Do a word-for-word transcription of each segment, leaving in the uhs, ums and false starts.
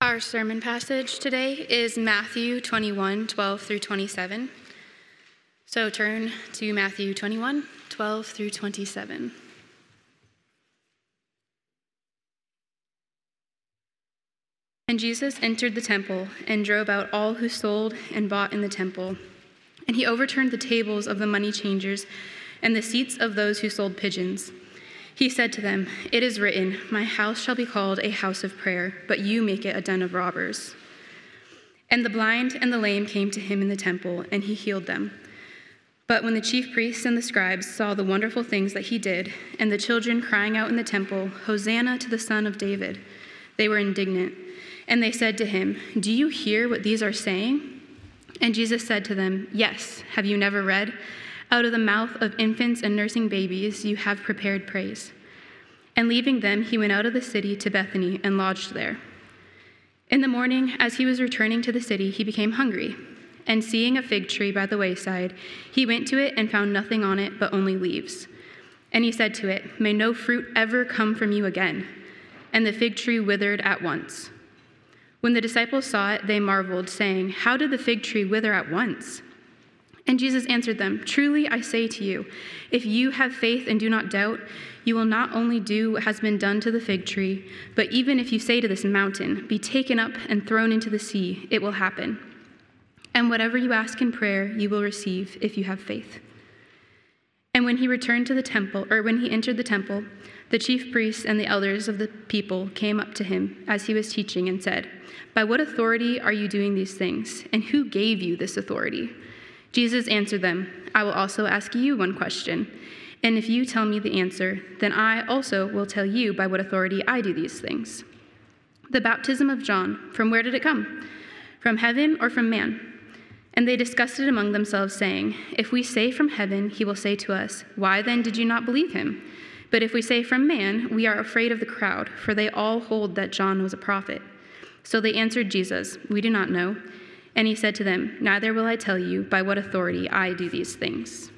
Our sermon passage today is Matthew twenty-one, twelve through twenty-seven. So turn to Matthew twenty-one, twelve through twenty-seven. And Jesus entered the temple and drove out all who sold and bought in the temple. And he overturned the tables of the money changers and the seats of those who sold pigeons. He said to them, "It is written, 'My house shall be called a house of prayer,' but you make it a den of robbers." And the blind and the lame came to him in the temple, and he healed them. But when the chief priests and the scribes saw the wonderful things that he did, and the children crying out in the temple, "Hosanna to the Son of David," they were indignant. And they said to him, "Do you hear what these are saying?" And Jesus said to them, "Yes, have you never read? Out of the mouth of infants and nursing babies you have prepared praise." And leaving them, he went out of the city to Bethany and lodged there. In the morning, as he was returning to the city, he became hungry. And seeing a fig tree by the wayside, he went to it and found nothing on it but only leaves. And he said to it, "May no fruit ever come from you again." And the fig tree withered at once. When the disciples saw it, they marveled, saying, "How did the fig tree wither at once?" And Jesus answered them, "Truly I say to you, if you have faith and do not doubt, you will not only do what has been done to the fig tree, but even if you say to this mountain, 'Be taken up and thrown into the sea,' it will happen. And whatever you ask in prayer, you will receive if you have faith." And when he returned to the temple, or when he entered the temple, the chief priests and the elders of the people came up to him as he was teaching and said, "By what authority are you doing these things? And who gave you this authority?" Jesus answered them, "I will also ask you one question. And if you tell me the answer, then I also will tell you by what authority I do these things. The baptism of John, from where did it come? From heaven or from man?" And they discussed it among themselves, saying, "If we say from heaven, he will say to us, 'Why then did you not believe him?' But if we say from man, we are afraid of the crowd, for they all hold that John was a prophet." So they answered Jesus, "We do not know." And he said to them, "Neither will I tell you by what authority I do these things."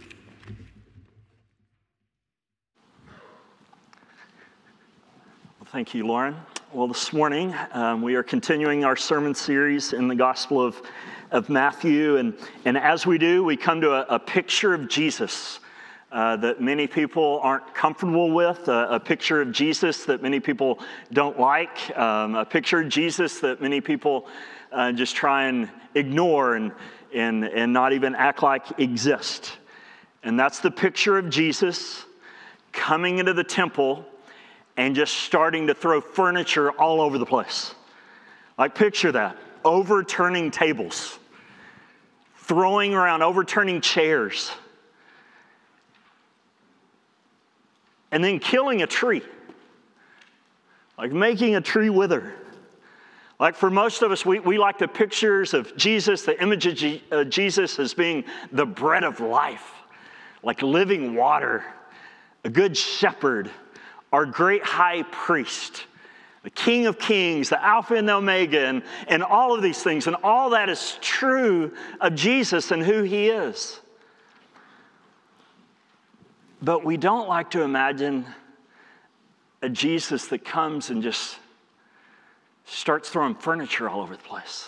Well, thank you, Lauren. Well, this morning um, we are continuing our sermon series in the Gospel of, of Matthew. And, and as we do, we come to a, a picture of Jesus uh, that many people aren't comfortable with, a, a picture of Jesus that many people don't like, um, a picture of Jesus that many people Uh, just try and ignore and, and, and not even act like exist. And that's the picture of Jesus coming into the temple and just starting to throw furniture all over the place. Like, picture that, overturning tables, throwing around, overturning chairs, and then killing a tree, like making a tree wither. Like, for most of us, we, we like the pictures of Jesus, the image of G, uh, Jesus as being the bread of life, like living water, a good shepherd, our great high priest, the King of Kings, the Alpha and the Omega, and, and all of these things. And all that is true of Jesus and who he is. But we don't like to imagine a Jesus that comes and just starts throwing furniture all over the place.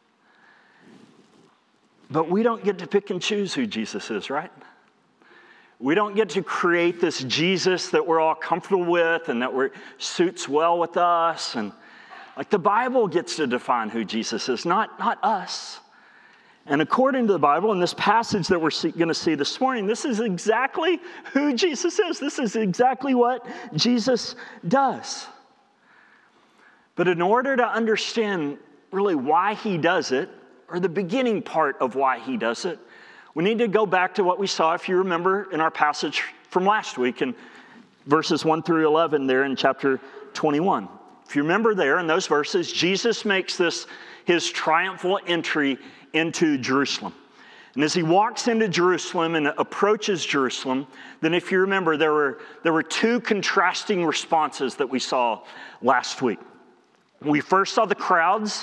But we don't get to pick and choose who Jesus is, right? We don't get to create this Jesus that we're all comfortable with and that we're, suits well with us. And like, the Bible gets to define who Jesus is, not, not us. And according to the Bible, in this passage that we're going to see this morning, this is exactly who Jesus is. This is exactly what Jesus does. But in order to understand really why he does it, or the beginning part of why he does it, we need to go back to what we saw, if you remember, in our passage from last week in verses one through eleven there in chapter twenty-one. If you remember there in those verses, Jesus makes this his triumphal entry into Jerusalem. And as he walks into Jerusalem and approaches Jerusalem, then if you remember, there were, there were two contrasting responses that we saw last week. We first saw the crowds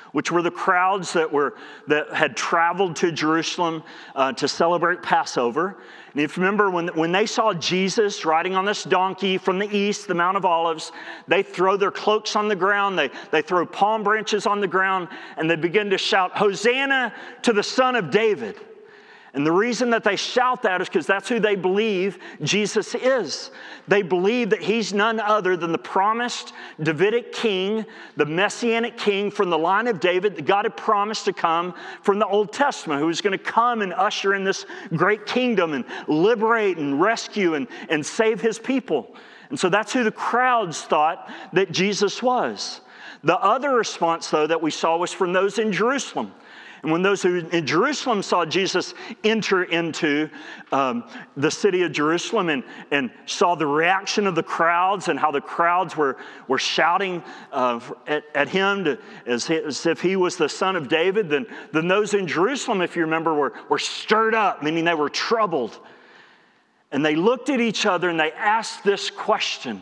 which were the crowds that were that had traveled to Jerusalem uh, to celebrate Passover. And if you remember, when, when they saw Jesus riding on this donkey from the east, the Mount of Olives, they throw their cloaks on the ground, they, they throw palm branches on the ground, and they begin to shout, "Hosanna to the Son of David." And the reason that they shout that is because that's who they believe Jesus is. They believe that he's none other than the promised Davidic king, the messianic king from the line of David that God had promised to come from the Old Testament, who was going to come and usher in this great kingdom and liberate and rescue and, and save his people. And so that's who the crowds thought that Jesus was. The other response, though, that we saw was from those in Jerusalem. And when those who in Jerusalem saw Jesus enter into um, the city of Jerusalem and, and saw the reaction of the crowds and how the crowds were, were shouting uh, at, at him to, as, as if he was the Son of David, then, then those in Jerusalem, if you remember, were, were stirred up, meaning they were troubled. And they looked at each other and they asked this question: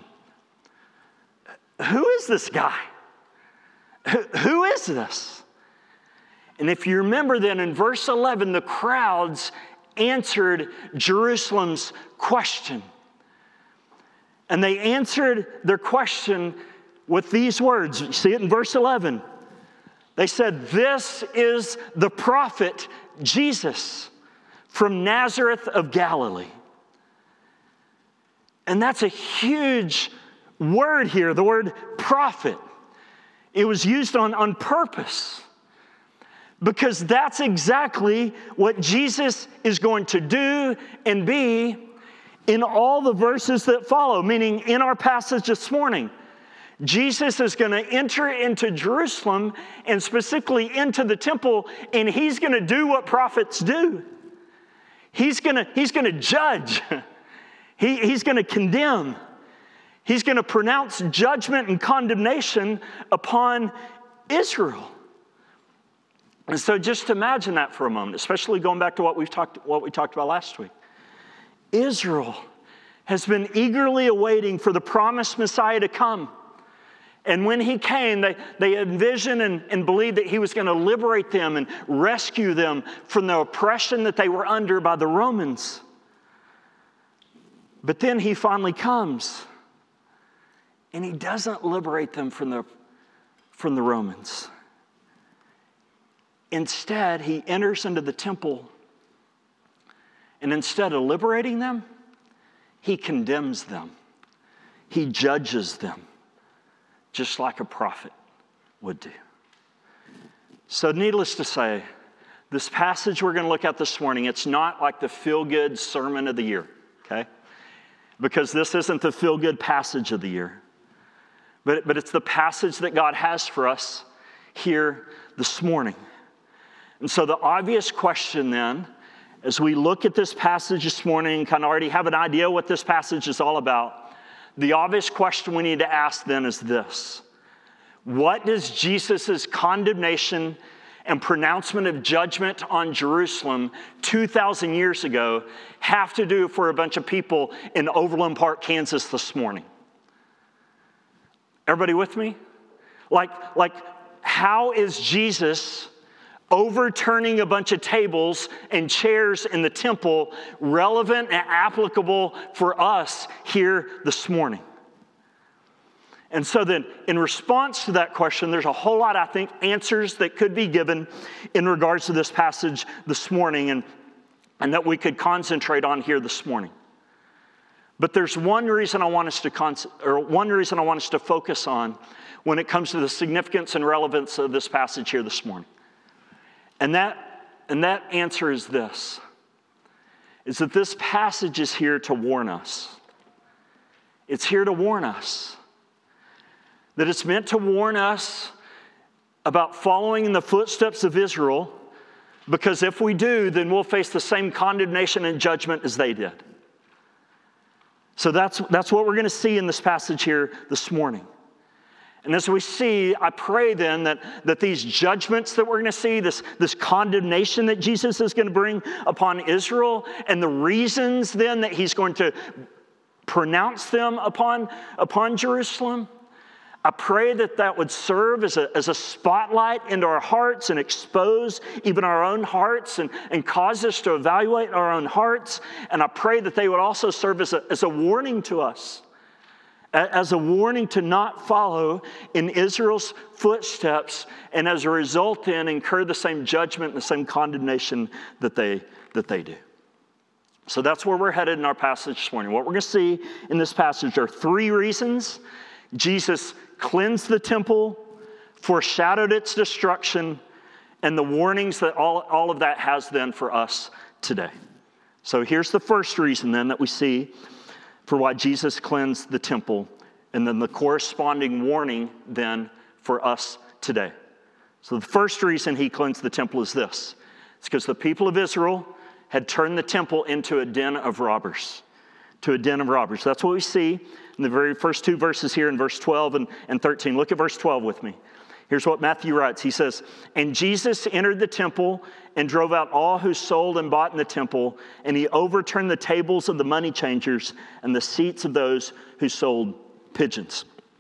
who is this guy? Who, who is this? And if you remember then in verse eleven, the crowds answered Jerusalem's question. And they answered their question with these words. You see it in verse eleven. They said, "This is the prophet Jesus from Nazareth of Galilee." And that's a huge word here, the word prophet. It was used on, on purpose. Because that's exactly what Jesus is going to do and be in all the verses that follow, meaning in our passage this morning. Jesus is going to enter into Jerusalem and specifically into the temple, and he's going to do what prophets do. He's going to, he's going to judge. He, he's going to condemn. He's going to pronounce judgment and condemnation upon Israel. And so just imagine that for a moment, especially going back to what we've talked, what we talked about last week. Israel has been eagerly awaiting for the promised Messiah to come. And when he came, they, they envisioned and, and believed that he was going to liberate them and rescue them from the oppression that they were under by the Romans. But then he finally comes, and he doesn't liberate them from the, from the Romans. Instead, he enters into the temple, and instead of liberating them, he condemns them. He judges them, just like a prophet would do. So needless to say, this passage we're going to look at this morning, it's not like the feel-good sermon of the year, okay? Because this isn't the feel-good passage of the year. But, but it's the passage that God has for us here this morning. And so the obvious question then, as we look at this passage this morning and kind of already have an idea what this passage is all about, the obvious question we need to ask then is this: what does Jesus' condemnation and pronouncement of judgment on Jerusalem two thousand years ago have to do for a bunch of people in Overland Park, Kansas this morning? Everybody with me? Like, like how is Jesus overturning a bunch of tables and chairs in the temple relevant and applicable for us here this morning? And so then, in response to that question, there's a whole lot, I think, answers that could be given in regards to this passage this morning and, and that we could concentrate on here this morning. But there's one reason I want us to con- or one reason I want us to focus on when it comes to the significance and relevance of this passage here this morning. And that, and that answer is this, is that this passage is here to warn us. It's here to warn us. That it's meant to warn us about following in the footsteps of Israel, because if we do, then we'll face the same condemnation and judgment as they did. So that's, that's what we're going to see in this passage here this morning. And as we see, I pray then that, that these judgments that we're going to see, this, this condemnation that Jesus is going to bring upon Israel, and the reasons then that he's going to pronounce them upon, upon Jerusalem, I pray that that would serve as a, as a spotlight into our hearts and expose even our own hearts and, and cause us to evaluate our own hearts. And I pray that they would also serve as a, as a warning to us, as a warning to not follow in Israel's footsteps, and as a result then incur the same judgment and the same condemnation that they, that they do. So that's where we're headed in our passage this morning. What we're going to see in this passage are three reasons Jesus cleansed the temple, foreshadowed its destruction, and the warnings that all, all of that has then for us today. So here's the first reason then that we see for why Jesus cleansed the temple, and then the corresponding warning then for us today. So the first reason he cleansed the temple is this. It's because the people of Israel had turned the temple into a den of robbers. To a den of robbers. That's what we see in the very first two verses here in verse twelve and, and thirteen. Look at verse twelve with me. Here's what Matthew writes. He says, "And Jesus entered the temple and drove out all who sold and bought in the temple, and he overturned the tables of the money changers and the seats of those who sold pigeons."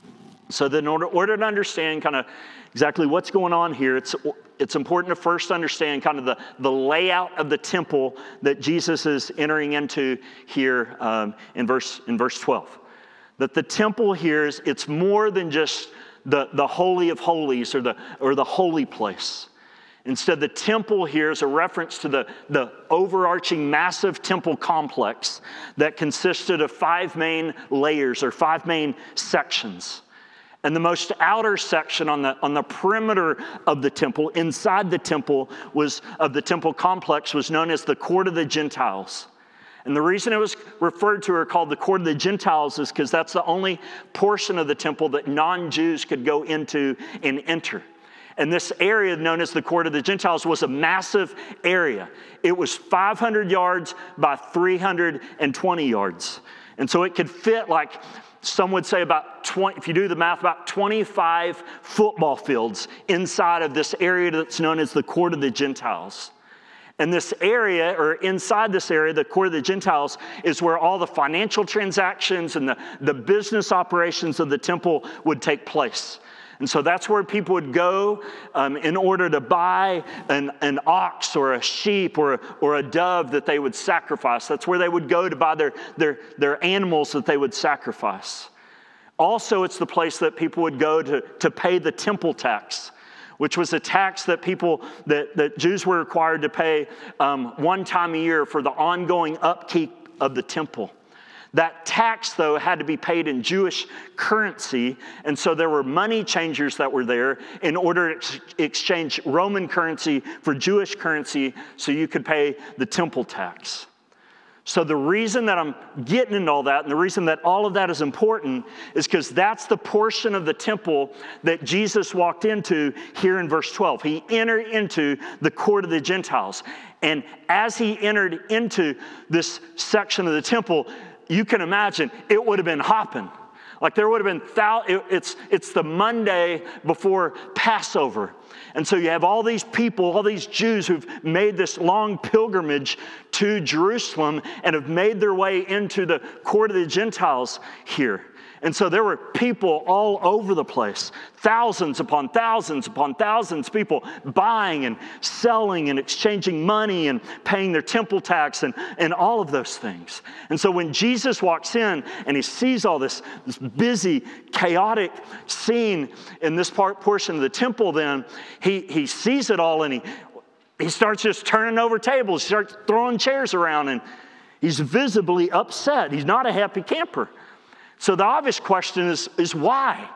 So then in order, order to understand kind of exactly what's going on here, it's, it's important to first understand kind of the, the layout of the temple that Jesus is entering into here um, in, verse, in verse twelve. That the temple here is, it's more than just the, the Holy of Holies or the, or the holy place. Instead, the temple here is a reference to the, the overarching massive temple complex that consisted of five main layers or five main sections. And the most outer section on the, on the perimeter of the temple, inside the temple was of the temple complex, was known as the Court of the Gentiles. And the reason it was referred to or called the Court of the Gentiles is because that's the only portion of the temple that non-Jews could go into and enter. And this area known as the Court of the Gentiles was a massive area. It was five hundred yards by three hundred twenty yards. And so it could fit, like some would say, about twenty, if you do the math, about twenty-five football fields inside of this area that's known as the Court of the Gentiles. And this area, or inside this area, the Court of the Gentiles, is where all the financial transactions and the, the business operations of the temple would take place. And so that's where people would go um, in order to buy an, an ox or a sheep or, or a dove that they would sacrifice. That's where they would go to buy their, their, their animals that they would sacrifice. Also, it's the place that people would go to, to pay the temple tax, which was a tax that people, that, that Jews were required to pay um, one time a year for the ongoing upkeep of the temple. That tax, though, had to be paid in Jewish currency, and so there were money changers that were there in order to ex- exchange Roman currency for Jewish currency so you could pay the temple tax. So the reason that I'm getting into all that, and the reason that all of that is important, is because that's the portion of the temple that Jesus walked into here in verse twelve. He entered into the Court of the Gentiles. And as he entered into this section of the temple, you can imagine it would have been hopping. Like there would have been, thou- it, it's, it's the Monday before Passover. And so you have all these people, all these Jews who've made this long pilgrimage to Jerusalem and have made their way into the Court of the Gentiles here. And so there were people all over the place, thousands upon thousands upon thousands of people buying and selling and exchanging money and paying their temple tax and, and all of those things. And so when Jesus walks in and he sees all this, this busy, chaotic scene in this part portion of the temple, then he, he sees it all and he, he starts just turning over tables, he starts throwing chairs around, and he's visibly upset. He's not a happy camper. So the obvious question is, is why?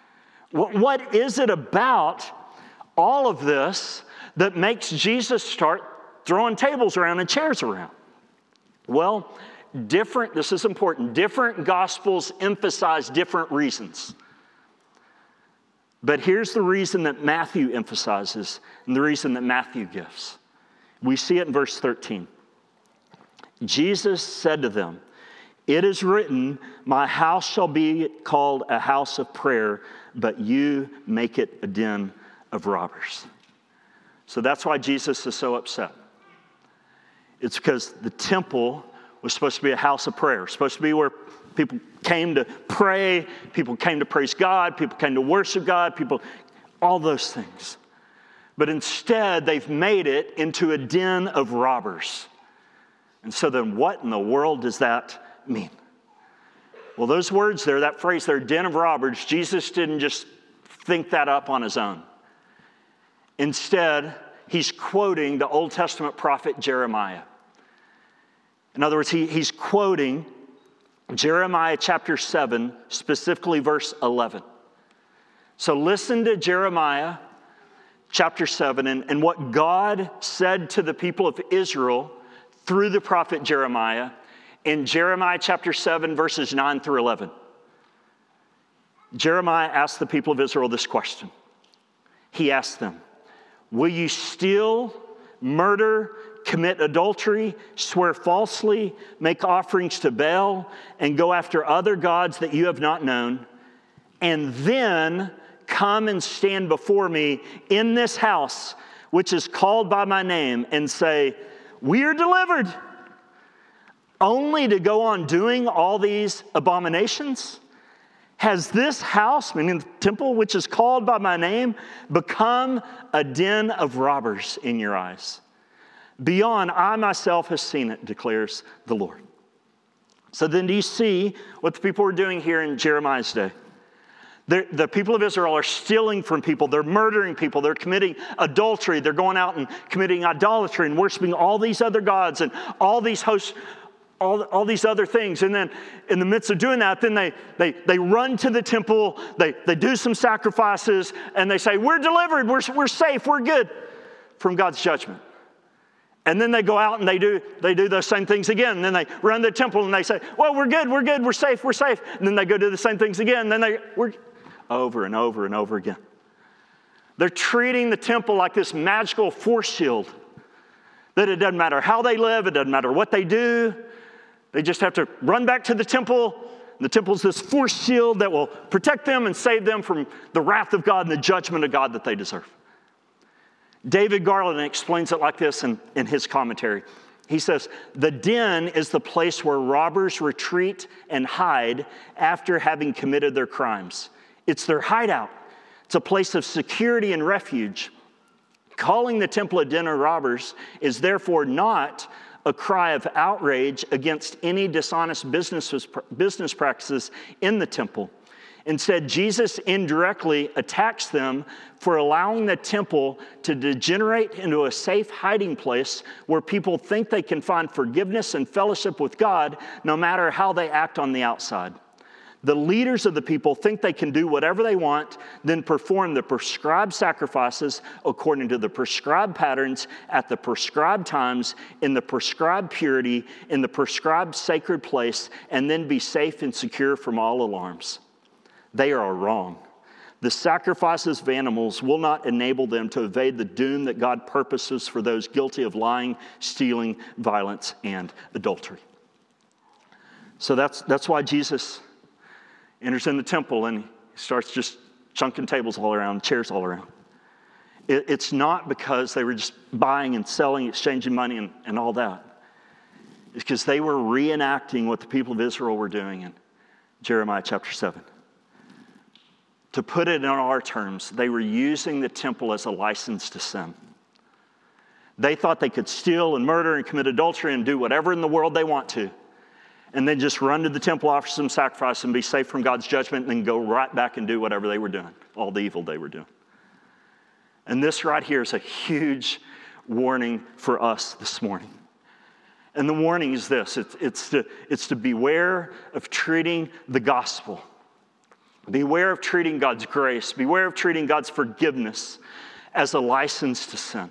What, what is it about all of this that makes Jesus start throwing tables around and chairs around? Well, different, this is important, different gospels emphasize different reasons. But here's the reason that Matthew emphasizes and the reason that Matthew gives. We see it in verse thirteen. Jesus said to them, "It is written, my house shall be called a house of prayer, but you make it a den of robbers." So that's why Jesus is so upset. It's because the temple was supposed to be a house of prayer, supposed to be where People came to pray. People came to praise God. People came to worship God. People, all those things. But instead, they've made it into a den of robbers. And so then what in the world does that mean? Well, those words there, that phrase there, den of robbers, Jesus didn't just think that up on his own. Instead, he's quoting the Old Testament prophet Jeremiah. In other words, he, he's quoting Jeremiah chapter seven, specifically verse eleven. So listen to Jeremiah chapter seven and, and what God said to the people of Israel through the prophet Jeremiah in Jeremiah chapter seven, verses nine through eleven. Jeremiah asked the people of Israel this question. He asked them, will you steal, murder, commit adultery, swear falsely, make offerings to Baal, and go after other gods that you have not known, and then come and stand before me in this house, which is called by my name, and say, we are delivered, only to go on doing all these abominations? Has this house, meaning the temple, which is called by my name, become a den of robbers in your eyes? Beyond, I myself have seen it, declares the Lord. So then do you see what the people were doing here in Jeremiah's day? They're, the people of Israel are stealing from people. They're murdering people. They're committing adultery. They're going out and committing idolatry and worshiping all these other gods and all these hosts, all, all these other things. And then in the midst of doing that, then they, they, they run to the temple. They, they do some sacrifices and they say, we're delivered. We're, we're safe. We're good from God's judgment. And then they go out and they do they do those same things again. And then they run to the temple and they say, well, we're good, we're good, we're safe, we're safe. And then they go do the same things again. And then they, we're over and over and over again. They're treating the temple like this magical force shield. That it doesn't matter how they live, it doesn't matter what they do. They just have to run back to the temple. And the temple's this force shield that will protect them and save them from the wrath of God and the judgment of God that they deserve. David Garland explains it like this in, in his commentary. He says, the den is the place where robbers retreat and hide after having committed their crimes. It's their hideout. It's a place of security and refuge. Calling the temple a den of robbers is therefore not a cry of outrage against any dishonest business, business practices in the temple. Instead, Jesus indirectly attacks them for allowing the temple to degenerate into a safe hiding place where people think they can find forgiveness and fellowship with God no matter how they act on the outside. The leaders of the people think they can do whatever they want, then perform the prescribed sacrifices according to the prescribed patterns at the prescribed times in the prescribed purity in the prescribed sacred place, and then be safe and secure from all alarms. They are wrong. The sacrifices of animals will not enable them to evade the doom that God purposes for those guilty of lying, stealing, violence, and adultery. So that's, that's why Jesus enters in the temple and he starts just chunking tables all around, chairs all around. It, it's not because they were just buying and selling, exchanging money and, and all that. It's because they were reenacting what the people of Israel were doing in Jeremiah chapter seven. To put it in our terms, they were using the temple as a license to sin. They thought they could steal and murder and commit adultery and do whatever in the world they want to, and then just run to the temple, offer some sacrifice, and be safe from God's judgment, and then go right back and do whatever they were doing, all the evil they were doing. And this right here is a huge warning for us this morning. And the warning is this, it's, it's, to, it's to beware of treating the gospel. Beware of treating God's grace. Beware of treating God's forgiveness as a license to sin.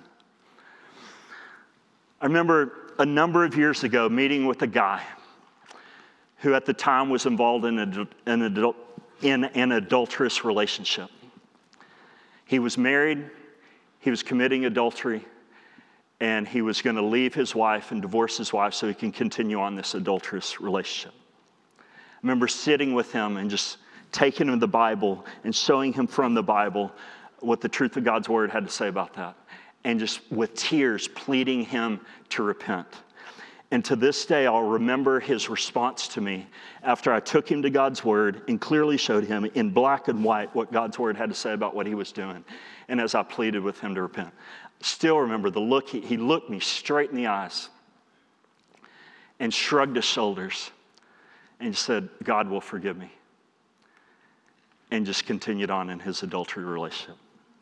I remember a number of years ago meeting with a guy who at the time was involved in, a, in, adult, in an adulterous relationship. He was married, he was committing adultery, and he was going to leave his wife and divorce his wife so he can continue on this adulterous relationship. I remember sitting with him and just taking him the Bible and showing him from the Bible what the truth of God's word had to say about that. And just with tears pleading him to repent. And to this day, I'll remember his response to me after I took him to God's word and clearly showed him in black and white what God's word had to say about what he was doing. And as I pleaded with him to repent, still remember the look, he, he looked me straight in the eyes and shrugged his shoulders and said, God will forgive me. And just continued on in his adultery relationship.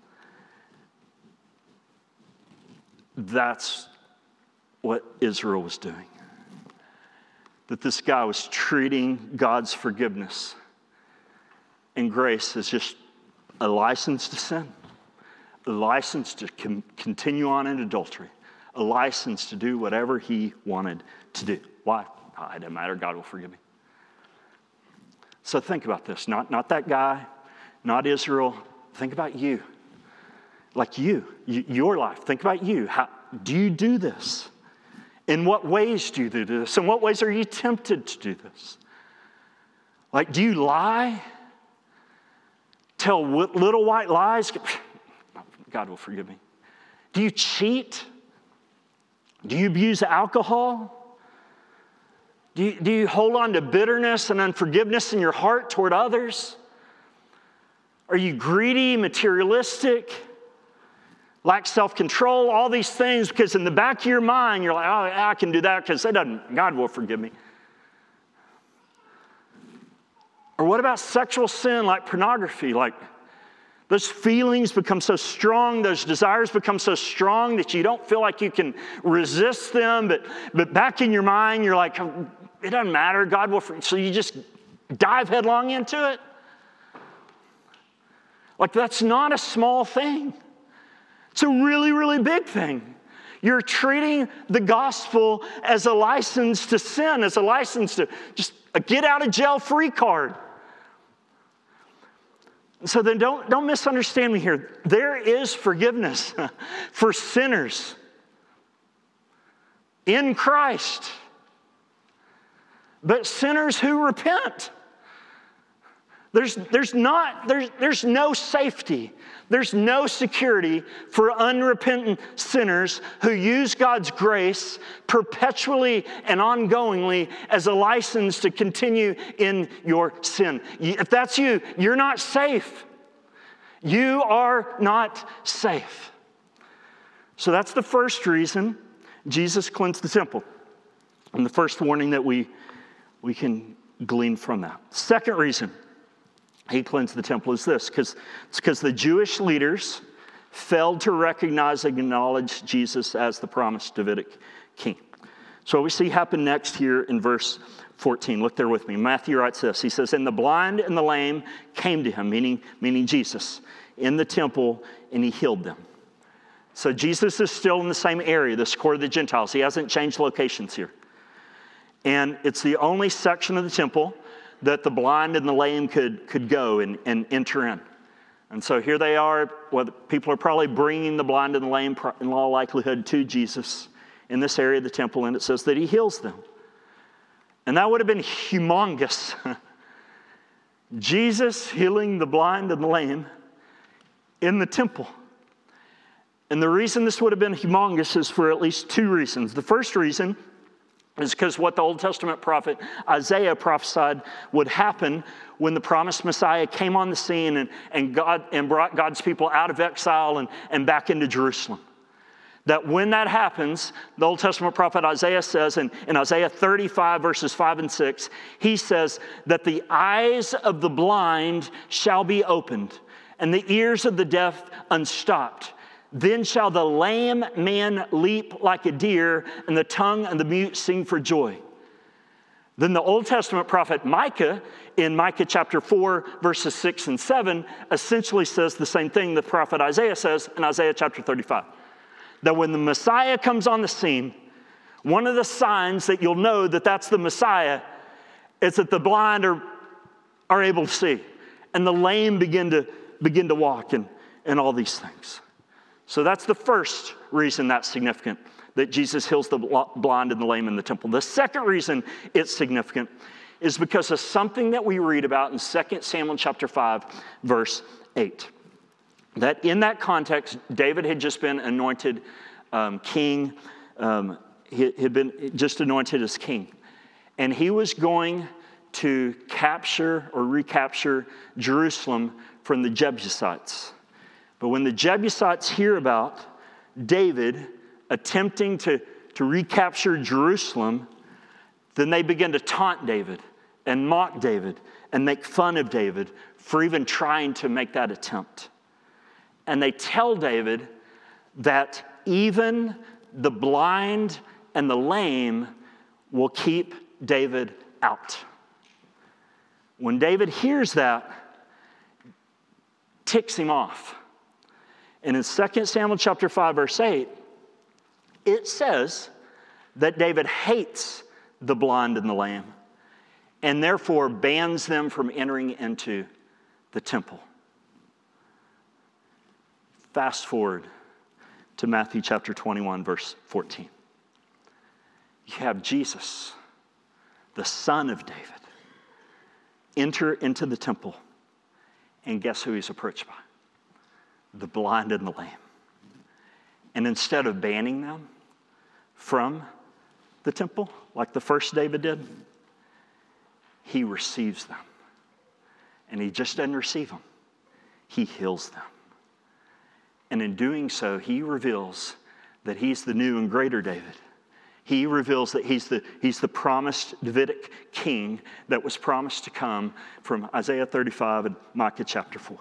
That's what Israel was doing. That this guy was treating God's forgiveness and grace as just a license to sin, a license to com- continue on in adultery, a license to do whatever he wanted to do. Why? Oh, it doesn't matter, God will forgive me. So think about this, not, not that guy, not Israel, think about you. Like you, you your life, think about you. How do you do this? In what ways do you do this? In what ways are you tempted to do this? Like, do you lie? Tell little white lies? God will forgive me. Do you cheat? Do you abuse alcohol? Do you, do you hold on to bitterness and unforgiveness in your heart toward others? Are you greedy, materialistic? Lack self-control, all these things, because in the back of your mind, you're like, oh, I can do that because it doesn't, God will forgive me. Or what about sexual sin like pornography? Like those feelings become so strong, those desires become so strong that you don't feel like you can resist them, but, but back in your mind, you're like, it doesn't matter, God will forgive me. So you just dive headlong into it. Like that's not a small thing. It's a really, really big thing. You're treating the gospel as a license to sin, as a license to just a get out of jail free card. So then don't, don't misunderstand me here. There is forgiveness for sinners in Christ. But sinners who repent. There's, there's not, there's, there's no safety. There's no security for unrepentant sinners who use God's grace perpetually and ongoingly as a license to continue in your sin. If that's you, you're not safe. You are not safe. So that's the first reason Jesus cleansed the temple. And the first warning that we, we can glean from that. Second reason he cleansed the temple is this, because it's because the Jewish leaders failed to recognize and acknowledge Jesus as the promised Davidic king. So what we see happen next here in verse fourteen. Look there with me. Matthew writes this. He says, and the blind and the lame came to him, meaning, meaning Jesus, in the temple, and he healed them. So Jesus is still in the same area, the square of the Gentiles. He hasn't changed locations here. And it's the only section of the temple that the blind and the lame could, could go and, and enter in. And so here they are. Well, people are probably bringing the blind and the lame in all likelihood to Jesus in this area of the temple, and it says that he heals them. And that would have been humongous. Jesus healing the blind and the lame in the temple. And the reason this would have been humongous is for at least two reasons. The first reason is because what the Old Testament prophet Isaiah prophesied would happen when the promised Messiah came on the scene and, and, God, and brought God's people out of exile and, and back into Jerusalem. That when that happens, the Old Testament prophet Isaiah says, in, in Isaiah thirty-five, verses five and six, he says that the eyes of the blind shall be opened and the ears of the deaf unstopped. Then shall the lame man leap like a deer, and the tongue and the mute sing for joy. Then the Old Testament prophet Micah, in Micah chapter four, verses six and seven, essentially says the same thing the prophet Isaiah says in Isaiah chapter thirty-five. That when the Messiah comes on the scene, one of the signs that you'll know that that's the Messiah is that the blind are, are able to see, and the lame begin to, begin to walk, and, and all these things. So that's the first reason that's significant, that Jesus heals the blind and the lame in the temple. The second reason it's significant is because of something that we read about in Second Samuel chapter five, verse eight. That in that context, David had just been anointed um, king. Um, he had been just anointed as king. And he was going to capture or recapture Jerusalem from the Jebusites. But when the Jebusites hear about David attempting to, to recapture Jerusalem, then they begin to taunt David and mock David and make fun of David for even trying to make that attempt. And they tell David that even the blind and the lame will keep David out. When David hears that, ticks him off. And in Second Samuel chapter five, verse eight, it says that David hates the blind and the lame and therefore bans them from entering into the temple. Fast forward to Matthew chapter twenty-one, verse fourteen. You have Jesus, the Son of David, enter into the temple, and guess who he's approached by? The blind and the lame. And instead of banning them from the temple, like the first David did, he receives them. And he just doesn't receive them. He heals them. And in doing so, he reveals that he's the new and greater David. He reveals that he's the, he's the promised Davidic king that was promised to come from Isaiah thirty-five and Micah chapter four.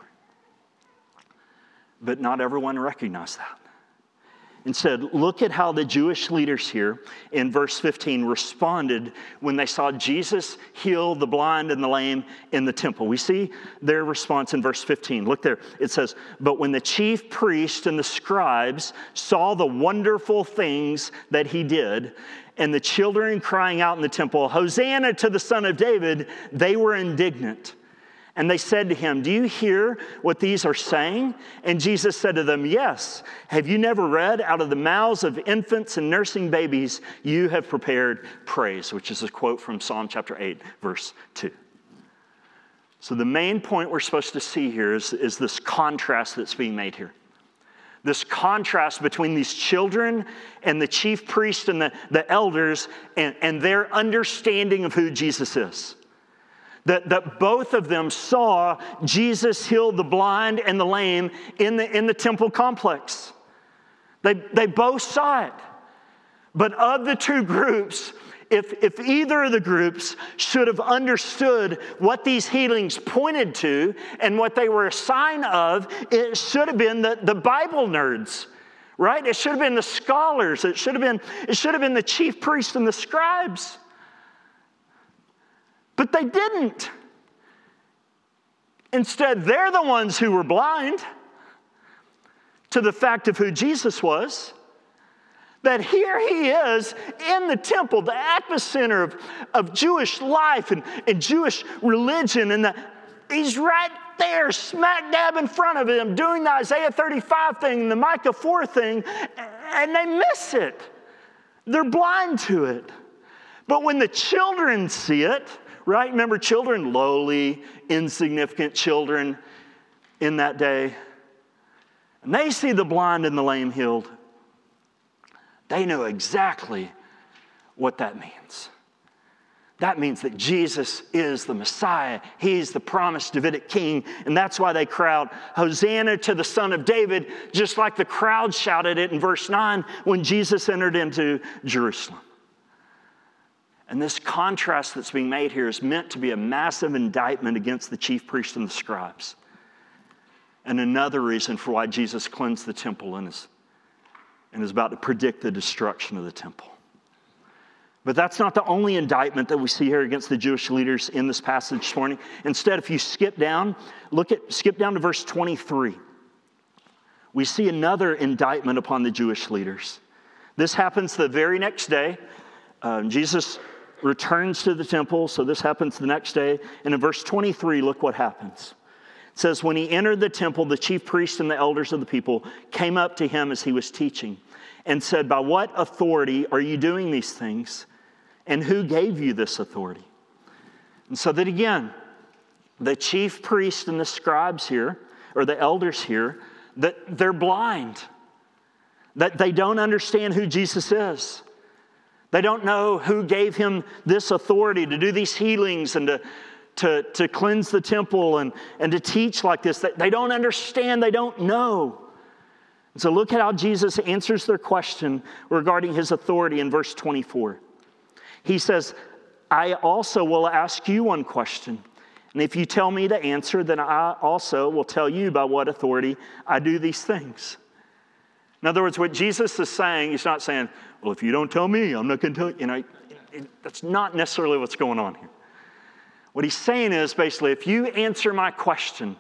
But not everyone recognized that. Instead, look at how the Jewish leaders here in verse fifteen responded when they saw Jesus heal the blind and the lame in the temple. We see their response in verse fifteen. Look there. It says, "But when the chief priest and the scribes saw the wonderful things that he did, and the children crying out in the temple, 'Hosanna to the Son of David,' they were indignant. And they said to him, 'Do you hear what these are saying?' And Jesus said to them, 'Yes. Have you never read, out of the mouths of infants and nursing babies, you have prepared praise,'" which is a quote from Psalm chapter eight, verse two. So the main point we're supposed to see here is, is this contrast that's being made here. This contrast between these children and the chief priest and the, the elders and, and their understanding of who Jesus is. That, that both of them saw Jesus heal the blind and the lame in the, in the temple complex. They, they both saw it. But of the two groups, if, if either of the groups should have understood what these healings pointed to and what they were a sign of, it should have been the, the Bible nerds, right? It should have been the scholars. It should have been, it should have been the chief priests and the scribes. But they didn't. Instead, they're the ones who were blind to the fact of who Jesus was. That here he is in the temple, the epicenter of, of Jewish life and, and Jewish religion. And the, he's right there, smack dab in front of him, doing the Isaiah thirty-five thing, the Micah four thing, and they miss it. They're blind to it. But when the children see it, right? Remember, children, lowly, insignificant children in that day. And they see the blind and the lame healed. They know exactly what that means. That means that Jesus is the Messiah. He's the promised Davidic king. And that's why they crowd, "Hosanna to the Son of David," just like the crowd shouted it in verse nine when Jesus entered into Jerusalem. And this contrast that's being made here is meant to be a massive indictment against the chief priests and the scribes. And another reason for why Jesus cleansed the temple and is, and is about to predict the destruction of the temple. But that's not the only indictment that we see here against the Jewish leaders in this passage this morning. Instead, if you skip down, look at skip down to verse twenty-three. We see another indictment upon the Jewish leaders. This happens the very next day. Um, Jesus returns to the temple, so this happens the next day. And in verse twenty-three, look what happens. It says, "When he entered the temple, the chief priests and the elders of the people came up to him as he was teaching and said, 'By what authority are you doing these things? And who gave you this authority?'" And so that again, the chief priests and the scribes here, or the elders here, that they're blind, that they don't understand who Jesus is. They don't know who gave him this authority to do these healings and to, to, to cleanse the temple and, and to teach like this. They, they don't understand. They don't know. And so look at how Jesus answers their question regarding his authority in verse twenty-four. He says, I also will ask you one question. And if you tell me the answer, then I also will tell you by what authority I do these things. In other words, what Jesus is saying, he's not saying, well, if you don't tell me, I'm not going to tell you. You know, it, it, that's not necessarily what's going on here. What he's saying is basically, if you answer my question,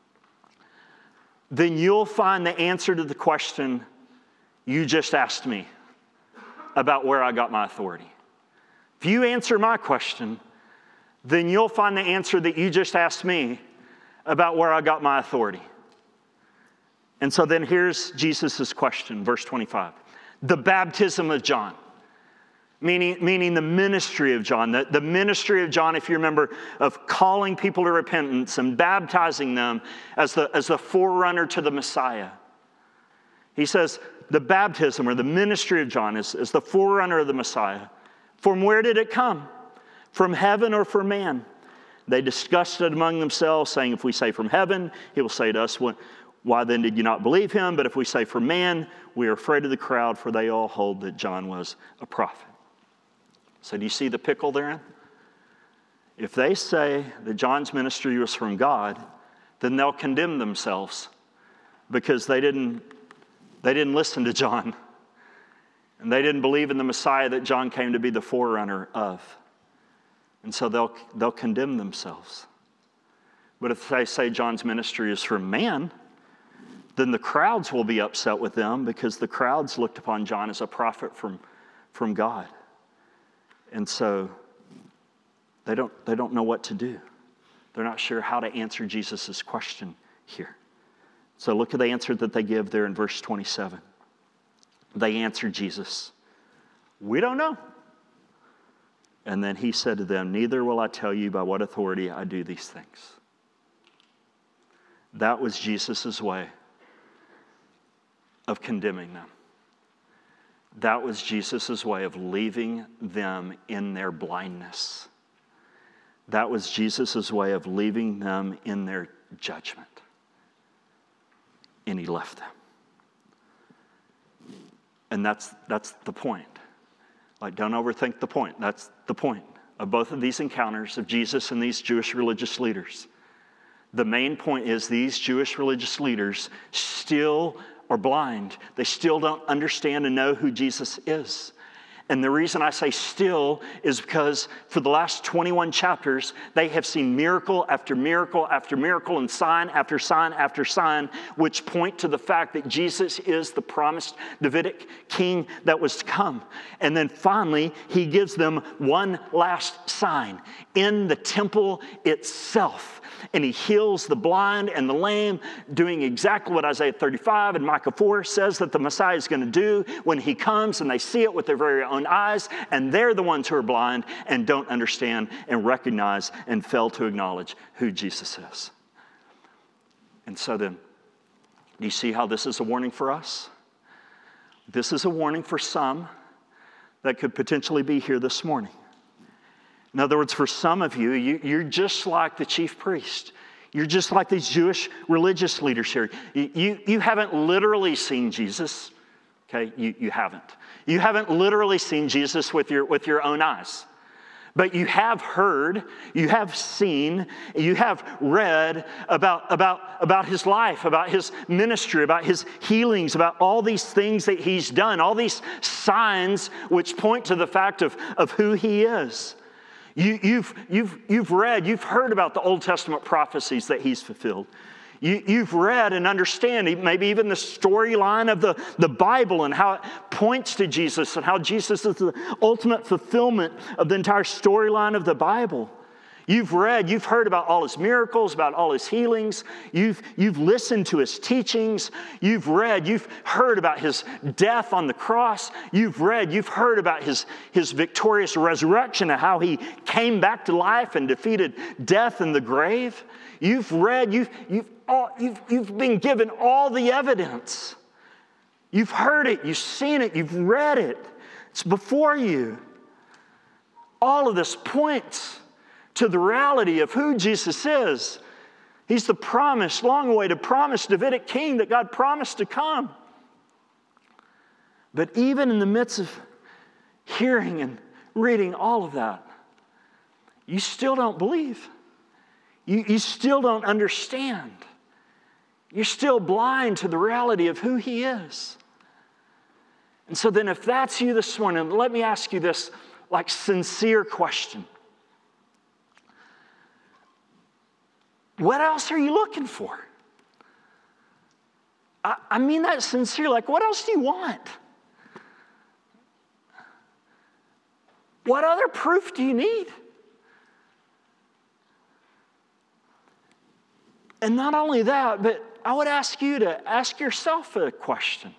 then you'll find the answer to the question you just asked me about where I got my authority. If you answer my question, then you'll find the answer that you just asked me about where I got my authority. And so then here's Jesus' question, verse twenty-five. The baptism of John, meaning, meaning the ministry of John. The, the ministry of John, if you remember, of calling people to repentance and baptizing them as the, as the forerunner to the Messiah. He says the baptism or the ministry of John is, is the forerunner of the Messiah. From where did it come? From heaven or from man? They discussed it among themselves, saying, if we say from heaven, he will say to us, why then did you not believe him? But if we say from man, we are afraid of the crowd, for they all hold that John was a prophet. So do you see the pickle therein? If they say that John's ministry was from God, then they'll condemn themselves because they didn't, they didn't listen to John. And they didn't believe in the Messiah that John came to be the forerunner of. And so they'll, they'll condemn themselves. But if they say John's ministry is from man, then the crowds will be upset with them because the crowds looked upon John as a prophet from, from God. And so they don't, they don't know what to do. They're not sure how to answer Jesus' question here. So look at the answer that they give there in verse twenty-seven. They answered Jesus, we don't know. And then he said to them, neither will I tell you by what authority I do these things. That was Jesus' way of condemning them. That was Jesus' way of leaving them in their blindness. That was Jesus' way of leaving them in their judgment. And he left them. And that's, that's the point. Like, don't overthink the point. That's the point of both of these encounters of Jesus and these Jewish religious leaders. The main point is these Jewish religious leaders still are blind. They still don't understand and know who Jesus is. And the reason I say still is because for the last twenty-one chapters, they have seen miracle after miracle after miracle and sign after sign after sign, which point to the fact that Jesus is the promised Davidic king that was to come. And then finally, he gives them one last sign in the temple itself. And he heals the blind and the lame, doing exactly what Isaiah thirty-five and Micah four says that the Messiah is going to do when he comes, and they see it with their very own eyes, and they're the ones who are blind and don't understand and recognize and fail to acknowledge who Jesus is. And so then, do you see how this is a warning for us? This is a warning for some that could potentially be here this morning. In other words, for some of you, you, you're just like the chief priest. You're just like these Jewish religious leaders here. You, you, you haven't literally seen Jesus. Okay, you, you haven't. You haven't literally seen Jesus with your, with your own eyes. But you have heard, you have seen, you have read about, about, about his life, about his ministry, about his healings, about all these things that he's done, all these signs which point to the fact of, of who he is. You, you've, you've, you've read, you've heard about the Old Testament prophecies that he's fulfilled. You, you've read and understand maybe even the storyline of the, the Bible and how it points to Jesus and how Jesus is the ultimate fulfillment of the entire storyline of the Bible. You've read, you've heard about all his miracles, about all his healings. You've, you've listened to his teachings. You've read, you've heard about his death on the cross. You've read, you've heard about his, his victorious resurrection and how he came back to life and defeated death and the grave. You've read, you've, you've, all, you've, you've been given all the evidence. You've heard it, you've seen it, you've read it. It's before you. All of this points to the reality of who Jesus is. He's the promised, long-awaited, promised Davidic king that God promised to come. But even in the midst of hearing and reading all of that, you still don't believe. You, you still don't understand. You're still blind to the reality of who he is. And so then if that's you this morning, let me ask you this like sincere question. What else are you looking for? I, I mean that sincere, like what else do you want? What other proof do you need? And not only that, but I would ask you to ask yourself a question.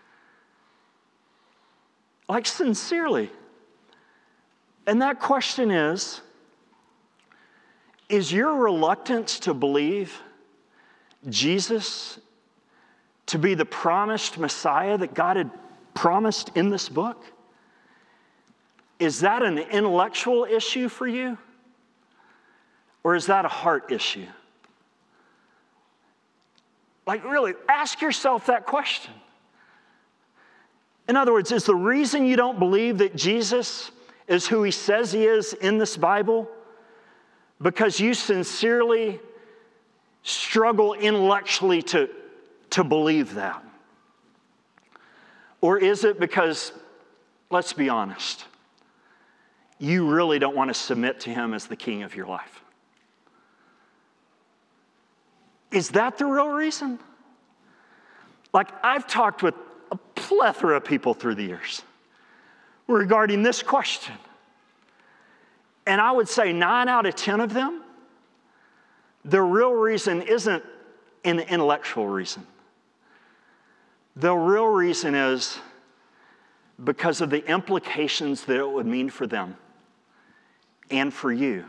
Like sincerely. And that question is, is your reluctance to believe Jesus to be the promised Messiah that God had promised in this book? Is that an intellectual issue for you? Or is that a heart issue? Like really, ask yourself that question. In other words, is the reason you don't believe that Jesus is who he says he is in this Bible because you sincerely struggle intellectually to, to believe that? Or is it because, let's be honest, you really don't want to submit to him as the king of your life? Is that the real reason? Like, I've talked with a plethora of people through the years regarding this question. And I would say nine out of ten of them, the real reason isn't an intellectual reason. The real reason is because of the implications that it would mean for them and for you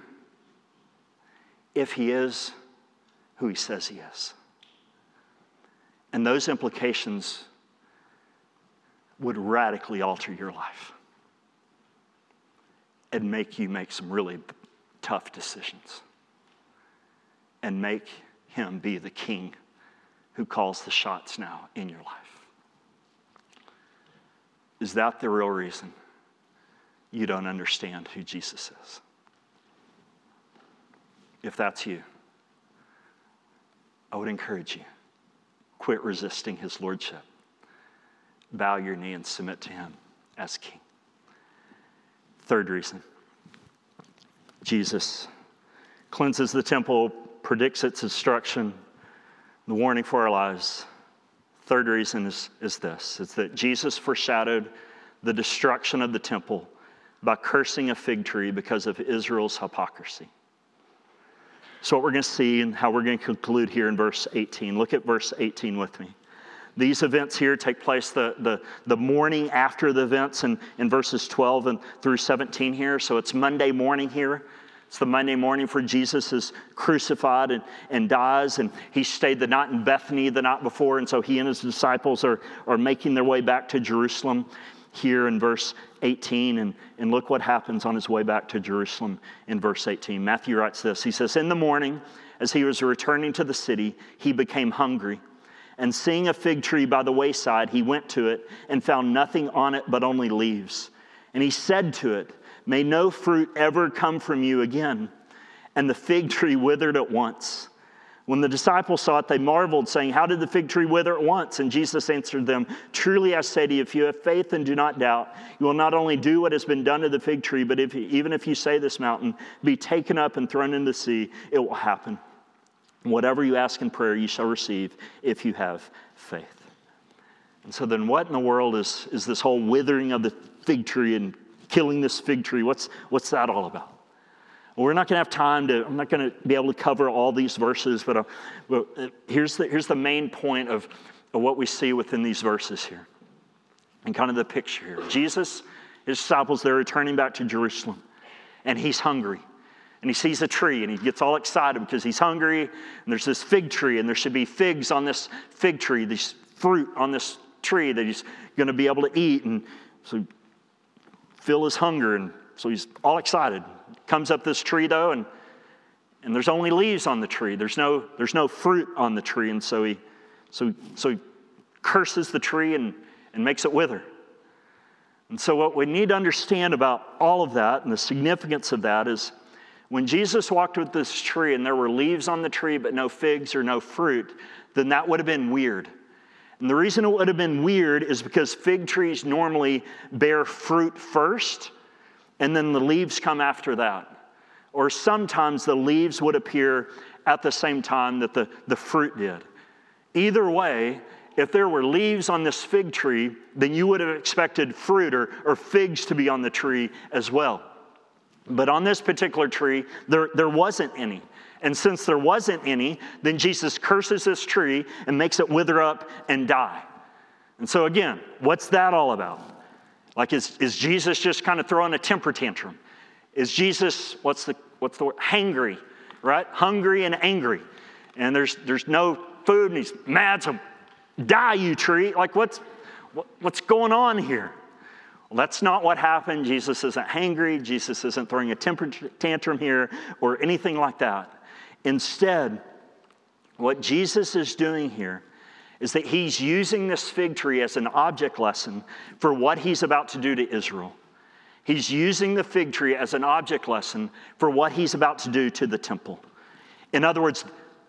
if he is who he says he is. And those implications would radically alter your life and make you make some really tough decisions and make him be the king who calls the shots now in your life. Is that the real reason you don't understand who Jesus is? If that's you, I would encourage you, quit resisting his lordship. Bow your knee and submit to him as king. Third reason, Jesus cleanses the temple, predicts its destruction, the warning for our lives. Third reason is, is this, it's that Jesus foreshadowed the destruction of the temple by cursing a fig tree because of Israel's hypocrisy. So what we're going to see and how we're going to conclude here in verse eighteen. Look at verse eighteen with me. These events here take place the, the, the morning after the events in, in verses twelve and through seventeen here. So it's Monday morning here. It's the Monday morning for Jesus is crucified and, and dies. And he stayed the night in Bethany the night before. And so he and his disciples are, are making their way back to Jerusalem here in verse eighteen. And, and look what happens on his way back to Jerusalem in verse eighteen. Matthew writes this. He says, in the morning, as he was returning to the city, he became hungry. And seeing a fig tree by the wayside, he went to it and found nothing on it but only leaves. And he said to it, may no fruit ever come from you again. And the fig tree withered at once. When the disciples saw it, they marveled, saying, how did the fig tree wither at once? And Jesus answered them, truly I say to you, if you have faith and do not doubt, you will not only do what has been done to the fig tree, but if, even if you say this mountain, be taken up and thrown into the sea, it will happen. Whatever you ask in prayer, you shall receive if you have faith. And so then what in the world is, is this whole withering of the fig tree and killing this fig tree? What's, what's that all about? Well, we're not going to have time to, I'm not going to be able to cover all these verses, but, uh, but here's, the, here's the main point of, of what we see within these verses here. And kind of the picture here. Jesus, his disciples, they're returning back to Jerusalem, and he's hungry. And he sees a tree, and he gets all excited because he's hungry, and there's this fig tree, and there should be figs on this fig tree, this fruit on this tree that he's going to be able to eat. And so fill his hunger, and so he's all excited. Comes up this tree, though, and, and there's only leaves on the tree. There's no, there's no fruit on the tree, and so he, so, so he curses the tree and, and makes it wither. And so what we need to understand about all of that and the significance of that is when Jesus walked with this tree and there were leaves on the tree but no figs or no fruit, then that would have been weird. And the reason it would have been weird is because fig trees normally bear fruit first, and then the leaves come after that. Or sometimes the leaves would appear at the same time that the, the fruit did. Either way, if there were leaves on this fig tree, then you would have expected fruit or, or figs to be on the tree as well. But on this particular tree, there, there wasn't any. And since there wasn't any, then Jesus curses this tree and makes it wither up and die. And so again, what's that all about? Like, is, is Jesus just kind of throwing a temper tantrum? Is Jesus, what's the, what's the word? Hangry, right? Hungry and angry. And there's, there's no food and he's mad, so die, you tree. Like, what's, what, what's going on here? Well, that's not what happened. Jesus isn't hangry. Jesus isn't throwing a temper tantrum here or anything like that. Instead, what Jesus is doing here is that he's using this fig tree as an object lesson for what he's about to do to Israel. He's using the fig tree as an object lesson for what he's about to do to the temple. In other words,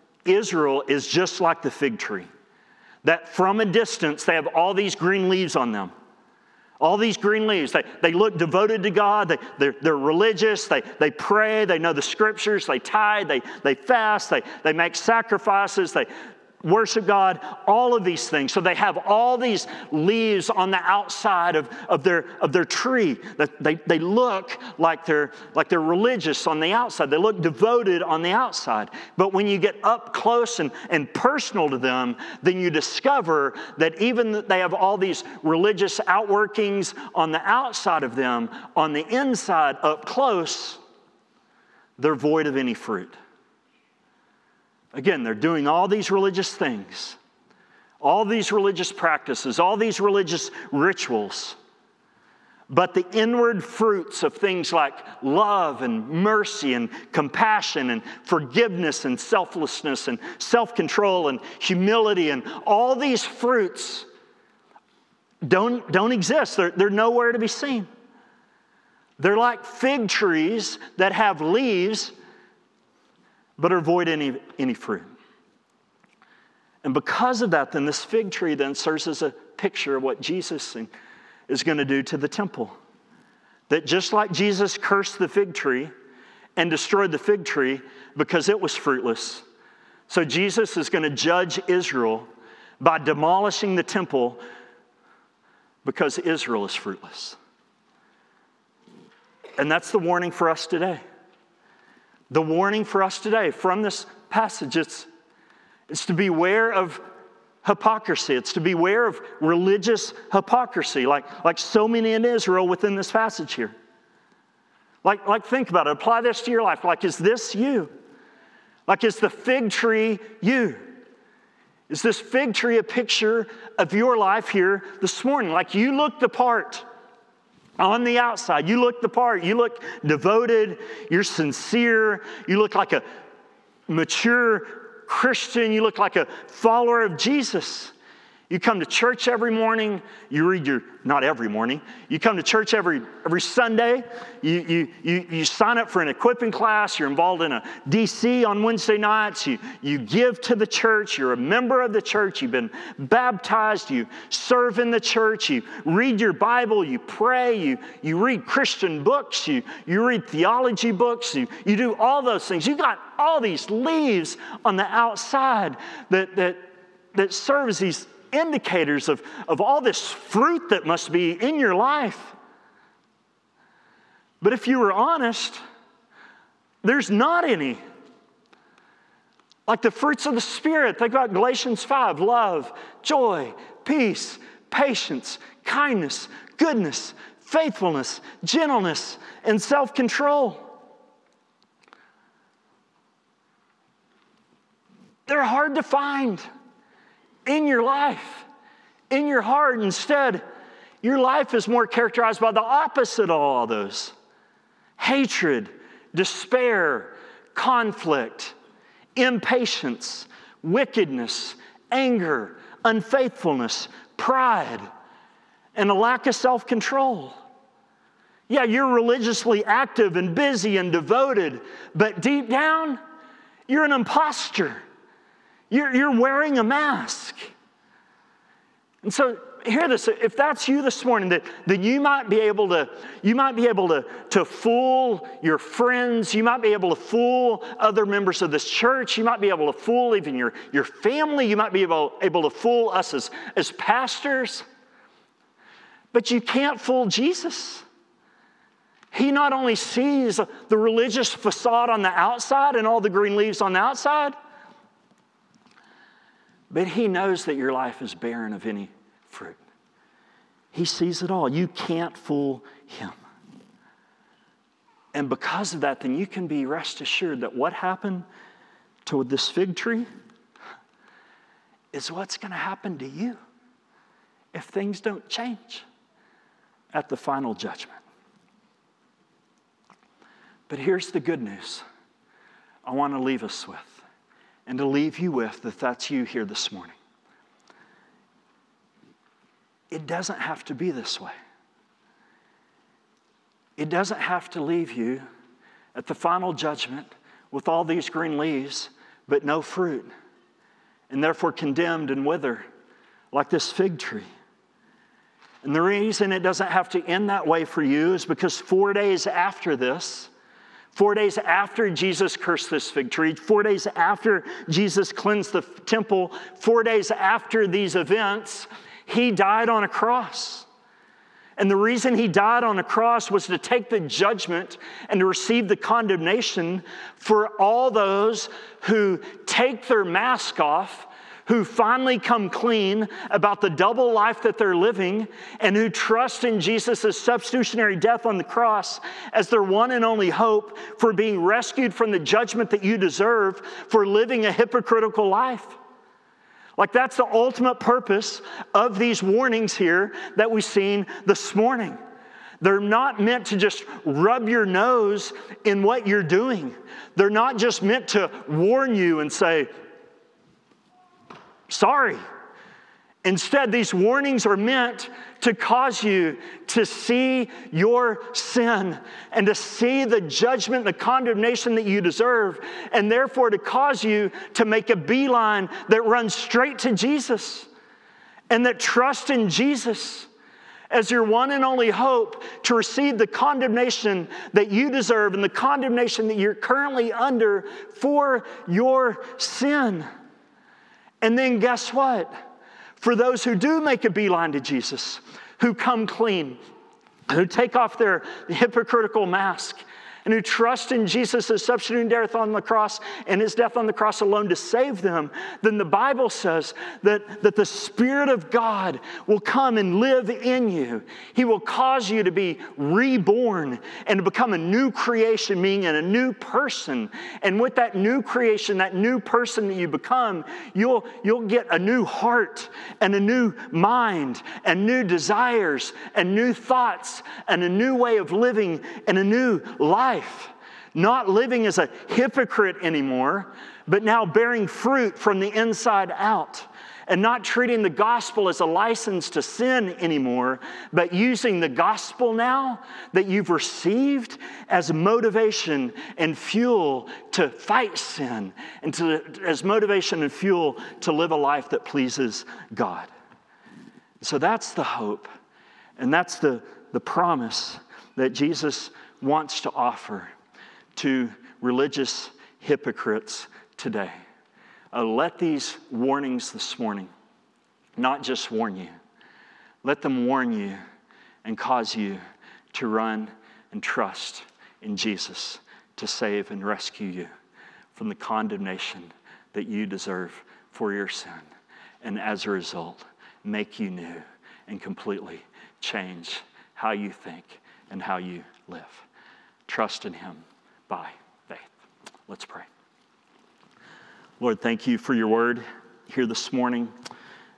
Israel is just like the fig tree. That from a distance, they have all these green leaves on them. All these green leaves. They, they look devoted to God. They, they're, they're religious. They, they pray. They know the scriptures. They tithe. They, they fast. They, they make sacrifices. They worship God. All of these things. So they have all these leaves on the outside of, of, their, of their tree. They, they look like they're, like they're religious on the outside. They look devoted on the outside. But when you get up close and, and personal to them, then you discover that even that they have all these religious outworkings on the outside of them, on the inside, up close, they're void of any fruit. Again, they're doing all these religious things, all these religious practices, all these religious rituals. But the inward fruits of things like love and mercy and compassion and forgiveness and selflessness and self-control and humility and all these fruits don't, don't exist. They're, they're nowhere to be seen. They're like fig trees that have leaves but are void of any, any fruit. And because of that, then this fig tree then serves as a picture of what Jesus is going to do to the temple. That just like Jesus cursed the fig tree and destroyed the fig tree because it was fruitless, so Jesus is going to judge Israel by demolishing the temple because Israel is fruitless. And that's the warning for us today. The warning for us today from this passage, it's, it's to beware of hypocrisy. It's to beware of religious hypocrisy, like, like so many in Israel within this passage here. Like, like, think about it. Apply this to your life. Like, is this you? Like, is the fig tree you? Is this fig tree a picture of your life here this morning? Like, you look the part. On the outside, you look the part. You look devoted. You're sincere. You look like a mature Christian. You look like a follower of Jesus. You come to church every morning. You read your, not every morning. You come to church every every Sunday. You, you, you, you sign up for an equipping class. You're involved in a D C on Wednesday nights. You, you give to the church. You're a member of the church. You've been baptized. You serve in the church. You read your Bible. You pray. You, you read Christian books. You, you read theology books. You, you do all those things. You've got all these leaves on the outside that, that, that serve as these indicators of, of all this fruit that must be in your life. But if you were honest, there's not any. Like the fruits of the Spirit, think about Galatians five, love, joy, peace, patience, kindness, goodness, faithfulness, gentleness, and self-control. They're hard to find in your life, in your heart. Instead, Your life is more characterized by the opposite of all those. Hatred, despair, conflict, impatience, wickedness, anger, unfaithfulness, pride, and a lack of self-control. Yeah, you're religiously active and busy and devoted, but deep down, you're an imposter. You're, you're wearing a mask. And so, hear this, if that's you this morning, that, that you might be able to, you might be able to, to fool your friends, you might be able to fool other members of this church, you might be able to fool even your, your family, you might be able, able to fool us as, as pastors, but you can't fool Jesus. He not only sees the religious facade on the outside and all the green leaves on the outside, but he knows that your life is barren of any fruit. He sees it all. You can't fool him. And because of that, then you can be rest assured that what happened to this fig tree is what's going to happen to you if things don't change at the final judgment. But here's the good news I want to leave us with, and to leave you with, if that's you here this morning. It doesn't have to be this way. It doesn't have to leave you at the final judgment with all these green leaves, but no fruit, and therefore condemned and wither like this fig tree. And the reason it doesn't have to end that way for you is because four days after this, Four days after Jesus cursed this fig tree, four days after Jesus cleansed the temple, four days after these events, he died on a cross. And the reason he died on a cross was to take the judgment and to receive the condemnation for all those who take their mask off, who finally come clean about the double life that they're living, and who trust in Jesus' substitutionary death on the cross as their one and only hope for being rescued from the judgment that you deserve for living a hypocritical life. Like, that's the ultimate purpose of these warnings here that we've seen this morning. They're not meant to just rub your nose in what you're doing. They're not just meant to warn you and say, sorry. Instead, these warnings are meant to cause you to see your sin and to see the judgment, the condemnation that you deserve, and therefore to cause you to make a beeline that runs straight to Jesus and that trust in Jesus as your one and only hope to receive the condemnation that you deserve and the condemnation that you're currently under for your sin. And then guess what? For those who do make a beeline to Jesus, who come clean, who take off their hypocritical mask, and who trust in Jesus' substitute death on the cross and his death on the cross alone to save them, then the Bible says that, that the Spirit of God will come and live in you. He will cause you to be reborn and to become a new creation, meaning a new person. And with that new creation, that new person that you become, you'll, you'll get a new heart and a new mind and new desires and new thoughts and a new way of living and a new life. Not living as a hypocrite anymore, but now bearing fruit from the inside out. And not treating the gospel as a license to sin anymore, but using the gospel now that you've received as motivation and fuel to fight sin, and to, as motivation and fuel to live a life that pleases God. So that's the hope, and that's the, the promise that Jesus wants to offer to religious hypocrites today. Uh, let these warnings this morning not just warn you. Let them warn you and cause you to run and trust in Jesus to save and rescue you from the condemnation that you deserve for your sin. And as a result, make you new and completely change how you think and how you live. Trust in him by faith. Let's pray. Lord, thank you for your word here this morning.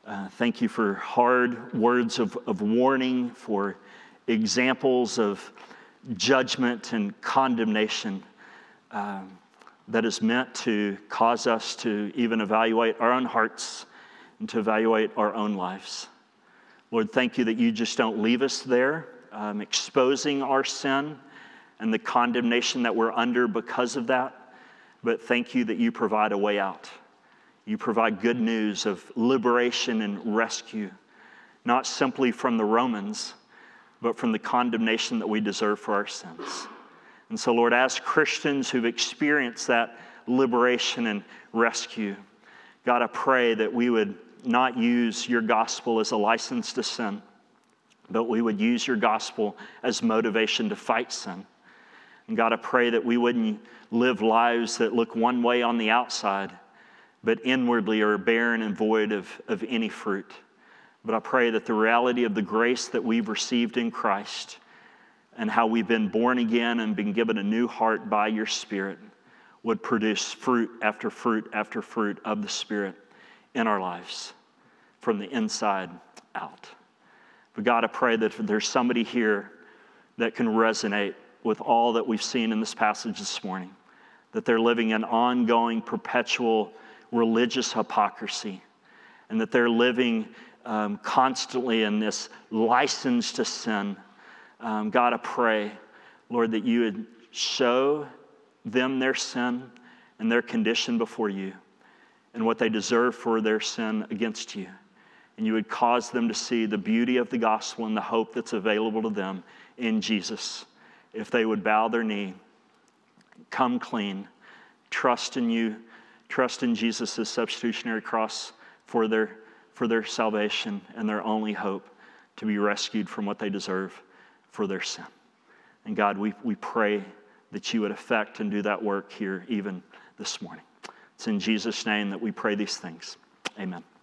Uh, thank you for hard words of, of warning, for examples of judgment and condemnation um, that is meant to cause us to even evaluate our own hearts and to evaluate our own lives. Lord, thank you that you just don't leave us there, um, exposing our sin and the condemnation that we're under because of that, but thank you that you provide a way out. You provide good news of liberation and rescue, not simply from the Romans, but from the condemnation that we deserve for our sins. And so, Lord, as Christians who've experienced that liberation and rescue, God, I pray that we would not use your gospel as a license to sin, but we would use your gospel as motivation to fight sin. And God, I pray that we wouldn't live lives that look one way on the outside, but inwardly are barren and void of, of any fruit. But I pray that the reality of the grace that we've received in Christ and how we've been born again and been given a new heart by your Spirit would produce fruit after fruit after fruit of the Spirit in our lives from the inside out. But God, I pray that if there's somebody here that can resonate with all that we've seen in this passage this morning, that they're living an ongoing, perpetual religious hypocrisy, and that they're living um, constantly in this license to sin. Um, God, I pray, Lord, that you would show them their sin and their condition before you and what they deserve for their sin against you. And you would cause them to see the beauty of the gospel and the hope that's available to them in Jesus. If they would bow their knee, come clean, trust in you, trust in Jesus' substitutionary cross for their, for their salvation and their only hope to be rescued from what they deserve for their sin. And God, we, we pray that you would effect and do that work here even this morning. It's in Jesus' name that we pray these things. Amen.